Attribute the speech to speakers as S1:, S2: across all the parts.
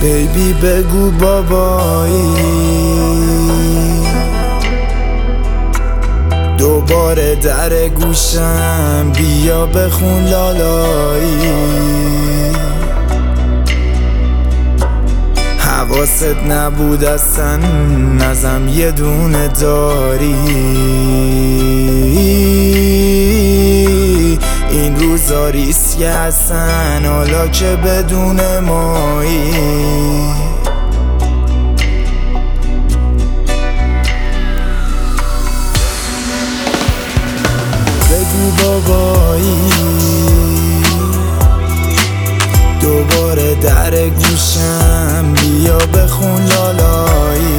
S1: بیبی بگو بابایی، دوباره در گوشم بیا بخون لالایی. حواست نبود اصلا نزم یه دونه داری، این روزا ریسک هستن حالا که بدون مایی. بگو بابایی، دوباره در گوشم بیا بخون لالایی.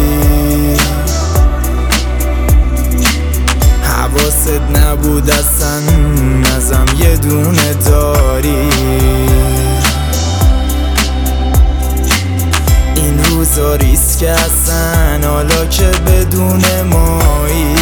S1: حواست نبود اصلا نزم یه دونه داری، این روزا ریسک هستن حالا که بدون مایی.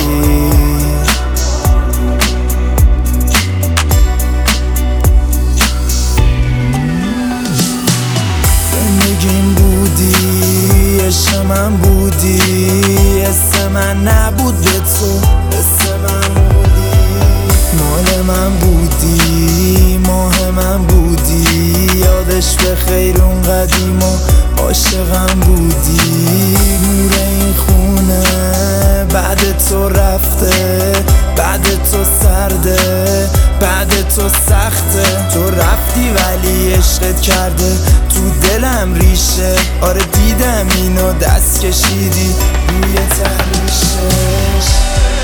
S1: زندگیم بودی، عشق من بودی، حس من نبود به تو، حس من بودی، مال من بودی، ماه من بودی، یادش به خیر اون قدیم و عاشقم بودی. نور این خونه بعد تو رفته، بعد تو سرده، بعد تو سخته. تو رفتی ولی عشقت کرده تو دلم ریشه. آره دیدم اینو دست کشیدی روی تهریشش.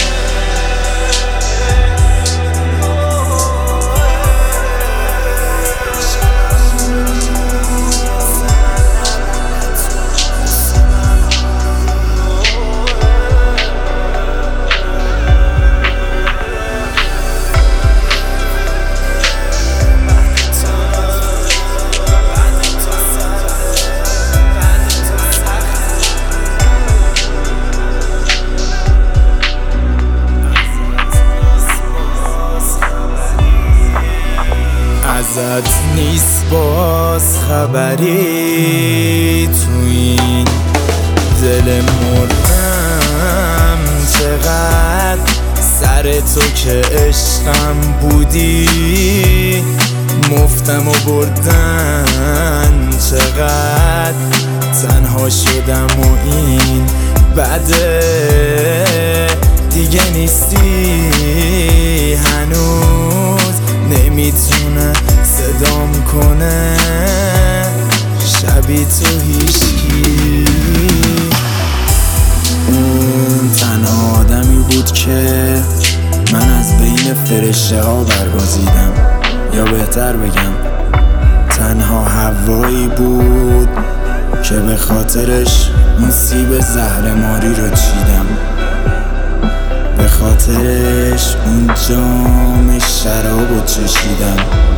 S1: ازت نیست باز خبری، تو این دل مردم چقدر سر تو که عشقم بودی. مفتم و بردن چقدر تنها شدم و این بده. دیگه نیستی هنوز نمیتونه صدام کنه شبی تو هیچکی. اون تنها آدمی بود که من از بین فرشته ها برگزیدم، یا بهتر بگم تنها هوایی بود که به خاطرش اون سیب زهرماری رو چیدم، به خاطرش اون جام شراب رو چشیدم.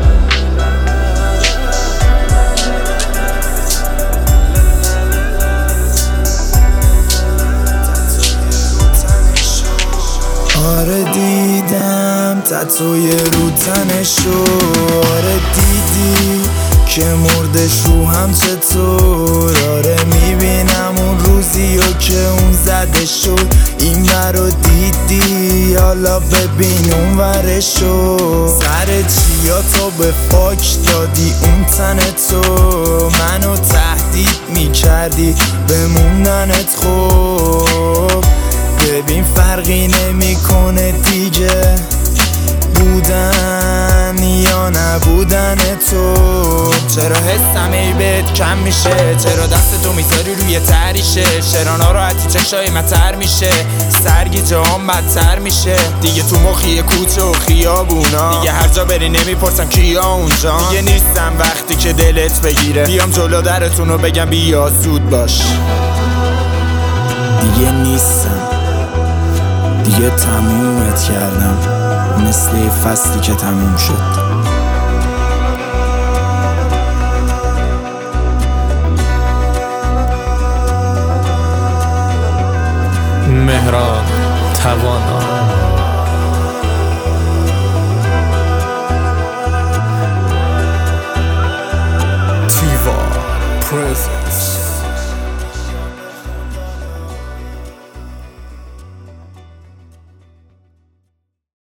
S1: آره دیدم تتوی رو تنشو، آره دیدی که مردش رو هم چطور. آره میبینم اون روزی و که اون زده شد این ورو دیدی، حالا ببین اون ورشو. سر چیا تو به فاک دادی اون تن تو، منو تهدید میکردی بموندنت. خوب ببین فرقی نمیکنه دیگه بودن یا نبودن تو. چرا حسم ای بهت کم میشه، چرا دست تو میذاری روی تریشه، چرا ناراحتی چشای من تر میشه، سرگی جهان بدتر میشه. دیگه تو مخی کوچه و خیابونا، دیگه هر جا بری نمیپرسم کیا اونجا. دیگه نیستم وقتی که دلت بگیره بیام جلو درتونو بگم بیا زود باش. دیگه نیستم، دیگه تمومت کردم مثل فصلی که تموم شد.
S2: مهران توان